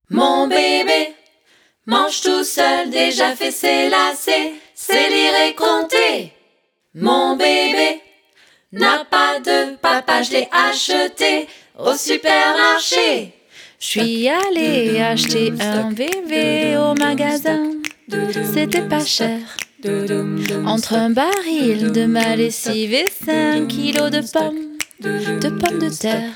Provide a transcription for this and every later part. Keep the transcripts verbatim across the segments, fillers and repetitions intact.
Mon bébé mange tout seul, déjà fait ses lacets, c'est lire et compter. Mon bébé n'a pas de papa, je l'ai acheté au supermarché. Je suis allée acheter un bébé au magasin, c'était pas cher. Entre un baril de ma lessive et cinq kilos de pommes, de pommes de terre.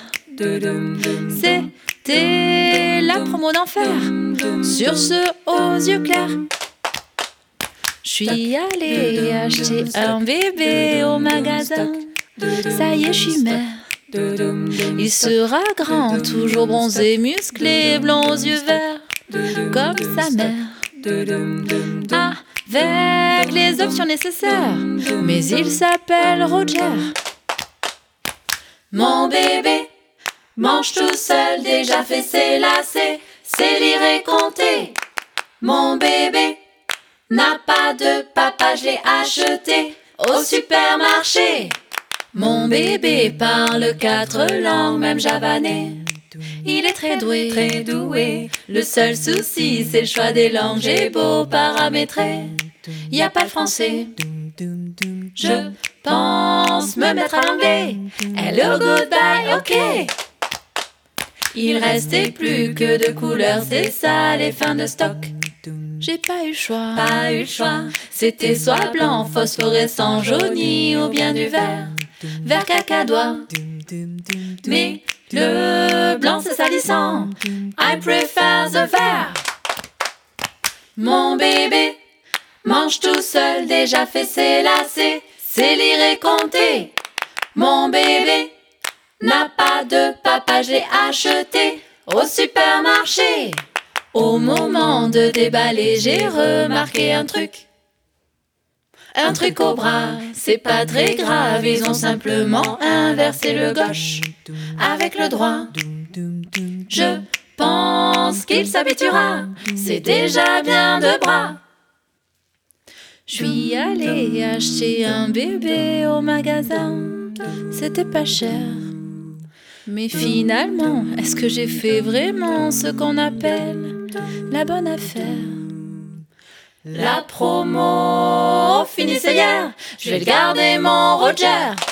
C'était la promo d'enfer, sur ce aux yeux clairs. Je suis allée acheter un bébé au magasin, ça y est, je suis mère. Il sera grand, toujours bronzé, musclé, blond aux yeux verts, comme sa mère. Avec les options nécessaires, mais il s'appelle Roger. Mon bébé mange tout seul, déjà fait ses lacets, c'est lire et compter. Mon bébé n'a pas de papa, je l'ai acheté au supermarché. Mon bébé parle quatre langues, même javanais. Il est très doué, très doué. Le seul souci, c'est le choix des langues. J'ai beau paramétrer, y a pas le français. Je pense me mettre à l'anglais. Hello, goodbye, ok. Il restait plus que deux couleurs, c'est ça les fins de stock. J'ai pas eu le choix, pas eu le choix. C'était soit blanc, phosphorescent, jauni ou bien du vert, vert cacadois. Mais le blanc c'est salissant, I prefer the vert. Mon bébé mange tout seul, déjà fait ses lacets, c'est lire et compter. Mon bébé n'a pas de papa, je l'ai acheté au supermarché. Au moment de déballer, j'ai remarqué un truc. Un truc au bras, c'est pas très grave, ils ont simplement inversé le gauche avec le droit. Je pense qu'il s'habituera, c'est déjà bien de bras. Je suis allée acheter un bébé au magasin, c'était pas cher. Mais finalement, est-ce que j'ai fait vraiment ce qu'on appelle la bonne affaire? La promo finissait hier, je vais le garder mon Roger.